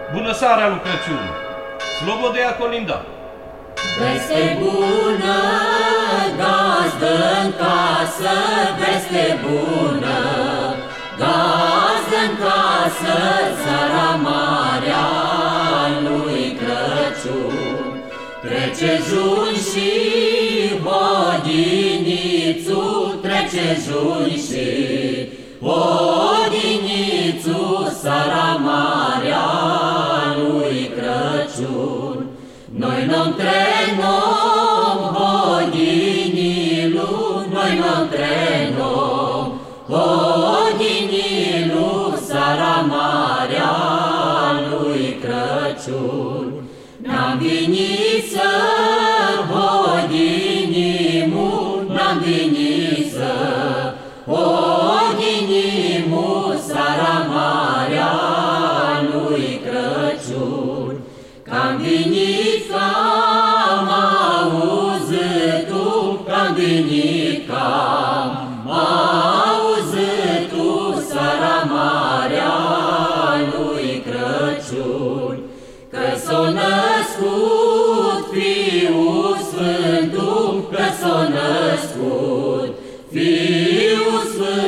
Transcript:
Bună seara lui Crăciun! Slobodea Colinda! Veste bună, gazdă-n casă, veste bună, gazdă-n casă, seara mare a lui Crăciun. Trece jun și hodinițu, trece jun și hodinițu, seara mare a lui Crăciun. Noi n-om trenom hodinilu, noi n-om trenom hodinilu, seara mare a lui Crăciun. N-am venit să hodinimu, n-am venit să hodinimu, seara mare a lui Crăciun. Că-am venit că-am auzit tu, că-am venit că-am auzit tu, seara mare a lui Crăciun. Că s-a născut Fiul Sfântul, că s-a născut Fiul Sfântul,